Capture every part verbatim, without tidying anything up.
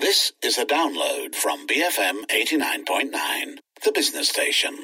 This is a download from B F M eighty-nine point nine, the business station.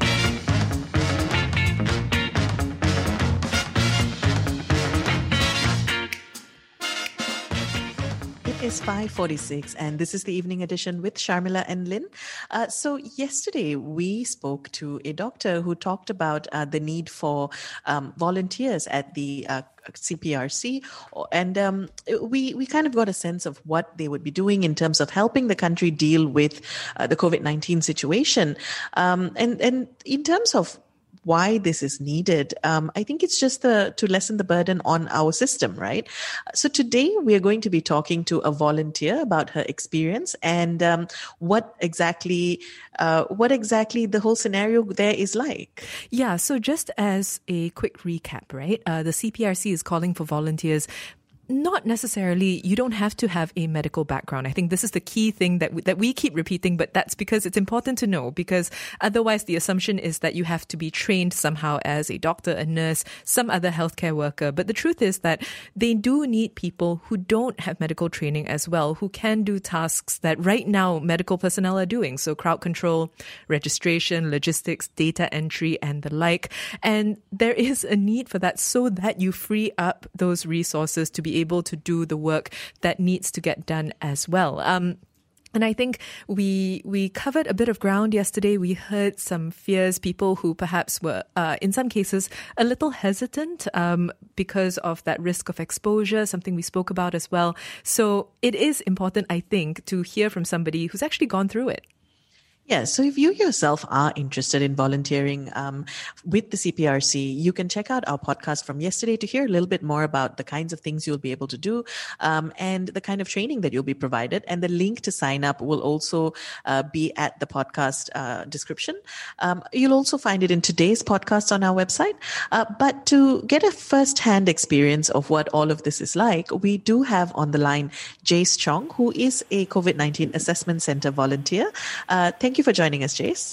It is five forty-six and this is the evening edition with Sharmila and Lynn. Uh, so yesterday we spoke to a doctor who talked about uh, the need for um, volunteers at the uh, C P R C, and um, we we kind of got a sense of what they would be doing in terms of helping the country deal with uh, the COVID nineteen situation, um, and and in terms of why this is needed. Um, I think it's just the, to lessen the burden on our system, right? So today we are going to be talking to a volunteer about her experience and um, what exactly uh, what exactly the whole scenario there is like. Yeah, so just as a quick recap, right? Uh, the C P R C is calling for volunteers. Not necessarily, you don't have to have a medical background. I think this is the key thing that we, that we keep repeating, but that's because it's important to know, because otherwise the assumption is that you have to be trained somehow as a doctor, a nurse, some other healthcare worker. But the truth is that they do need people who don't have medical training as well, who can do tasks that right now medical personnel are doing. So crowd control, registration, logistics, data entry, and the like. And there is a need for that so that you free up those resources to be able to do the work that needs to get done as well. Um, And I think we we covered a bit of ground yesterday. We heard some fears, people who perhaps were, uh, in some cases, a little hesitant um, because of that risk of exposure, something we spoke about as well. So it is important, I think, to hear from somebody who's actually gone through it. Yeah, so if you yourself are interested in volunteering um, with the C P R C, you can check out our podcast from yesterday to hear a little bit more about the kinds of things you'll be able to do um, and the kind of training that you'll be provided. And the link to sign up will also uh, be at the podcast uh, description. Um, you'll also find it in today's podcast on our website. Uh, but to get a first-hand experience of what all of this is like, we do have on the line Jace Chong, who is a COVID nineteen Assessment Center volunteer. Uh, thank you for joining us, Jace.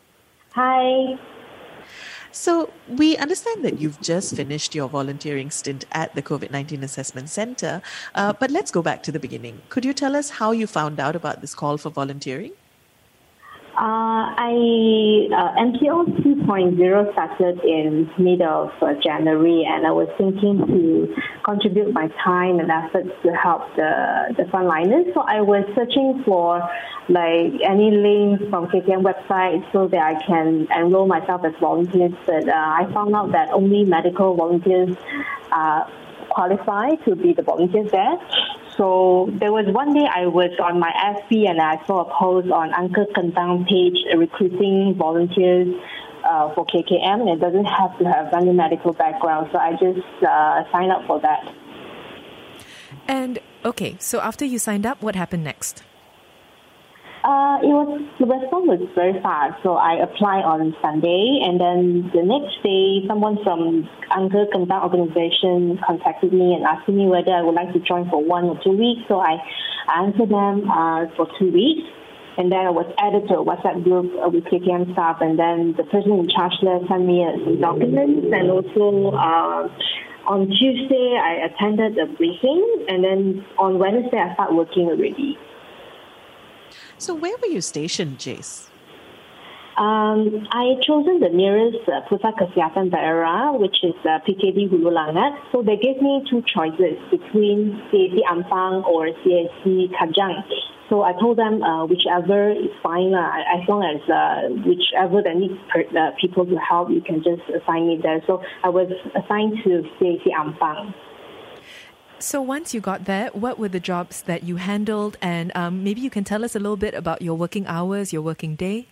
Hi. So we understand that you've just finished your volunteering stint at the COVID nineteen Assessment Center, uh, but let's go back to the beginning. Could you tell us how you found out about this call for volunteering? Uh, I uh, M T O two point oh started in mid of uh, January, and I was thinking to contribute my time and efforts to help the the frontliners. So I was searching for like any links from K T M website so that I can enroll myself as volunteers. But uh, I found out that only medical volunteers uh, qualify to be the volunteers there. So there was one day I was on my F B and I saw a post on Uncle Kentang page recruiting volunteers uh, for K K M, and it doesn't have to have any medical background. So I just uh, signed up for that. And okay, so after you signed up, what happened next? Uh, it was the response was very fast. So I applied on Sunday, and then the next day, someone from Uncle Kentang organization contacted me and asked me whether I would like to join for one or two weeks. So I answered them uh, for two weeks, and then I was added to a WhatsApp group uh, with K T M staff, and then the person in charge there sent me uh, some documents, and also uh, on Tuesday I attended a briefing, and then on Wednesday I started working already. So where were you stationed, Jace? Um, I chosen the nearest uh, Pusat Kesihatan Daerah, which is uh, P K D Hulu Langat. So they gave me two choices between C A C Ampang or C A C Kajang. So I told them uh, whichever is fine, uh, as long as uh, whichever that needs per, uh, people to help, you can just assign me there. So I was assigned to C A C Ampang. So once you got there, what were the jobs that you handled? And um, maybe you can tell us a little bit about your working hours, your working day?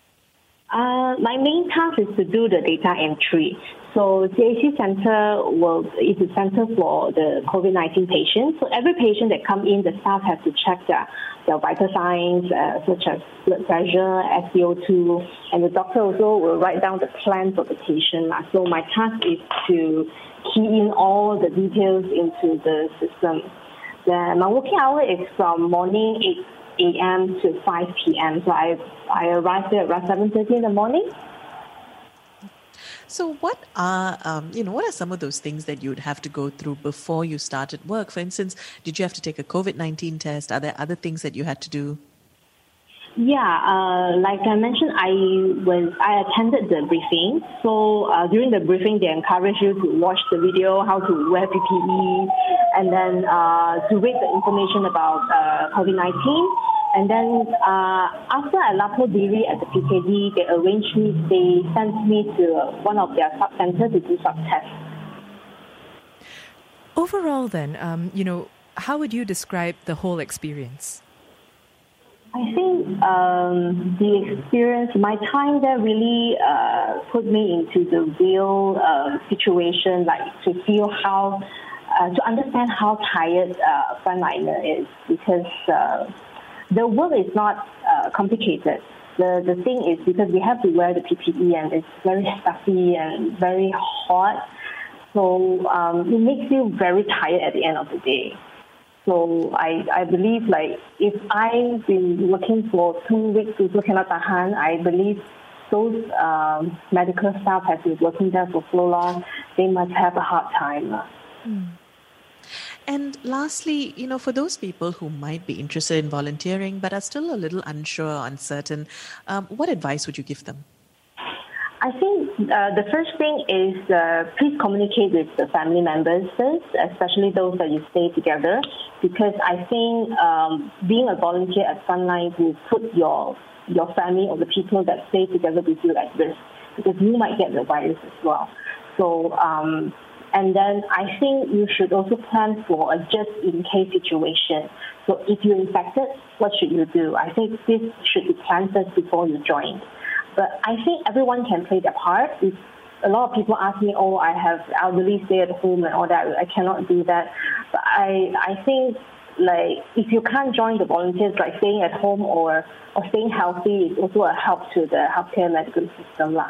Uh, my main task is to do the data entry. So C A C Center will, is a center for the COVID nineteen patients. So every patient that come in, the staff has to check their, their vital signs, uh, such as blood pressure, S p O two, and the doctor also will write down the plan for the patient. So my task is to key in all the details into the system. The, my working hour is from morning eight a.m. to five p.m. So I I arrived there around seven thirty in the morning. So what are, um, you know, what are some of those things that you'd have to go through before you started work? For instance, did you have to take a COVID nineteen test? Are there other things that you had to do? Yeah, uh, like I mentioned, I was I attended the briefing. So uh, during the briefing, they encourage you to watch the video, how to wear P P E, and then uh, to read the information about uh, COVID nineteen. And then uh, after I lapor diri at the P K D, they arranged me, they sent me to one of their sub-centers to do sub-tests. Overall then, um, you know, how would you describe the whole experience? I think um, the experience, my time there really uh, put me into the real uh, situation, like to feel how, uh, to understand how tired uh, a frontliner is, because uh, the work is not uh, complicated. The the thing is because we have to wear the P P E and it's very stuffy and very hot, so um, it makes you very tired at the end of the day. So I, I believe like if I've been working for two weeks people cannot tahan, I believe those um, medical staff have been working there for so long, they must have a hard time. Mm. And lastly, you know, for those people who might be interested in volunteering but are still a little unsure, uncertain, um, what advice would you give them? I think uh, the first thing is uh, please communicate with the family members first, especially those that you stay together, because I think um, being a volunteer at Frontline will put your your family or the people that stay together with you at risk, because you might get the virus as well. So, um, and then I think you should also plan for a just-in-case situation. So if you're infected, what should you do? I think this should be planned first before you join. But I think everyone can play their part. If a lot of people ask me, oh, I have elderly stay at home and all that, I cannot do that. But I I think, like, if you can't join the volunteers, like staying at home or, or staying healthy is also a help to the healthcare medical system. lah.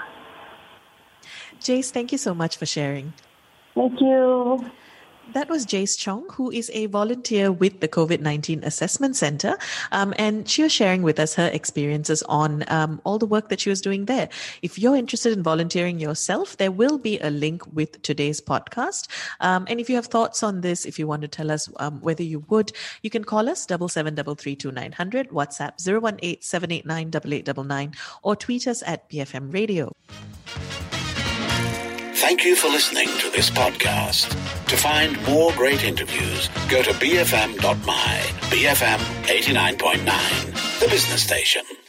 Jace, thank you so much for sharing. Thank you. That was Jace Chong, who is a volunteer with the COVID nineteen Assessment Center. Um, and she was sharing with us her experiences on um, all the work that she was doing there. If you're interested in volunteering yourself, there will be a link with today's podcast. Um, and if you have thoughts on this, if you want to tell us um, whether you would, you can call us seven seven three three two nine zero zero, WhatsApp zero one eight seven eight nine eight eight nine nine, or tweet us at B F M Radio. Thank you for listening to this podcast. To find more great interviews, go to b f m dot m y, B F M eighty-nine point nine, the business station.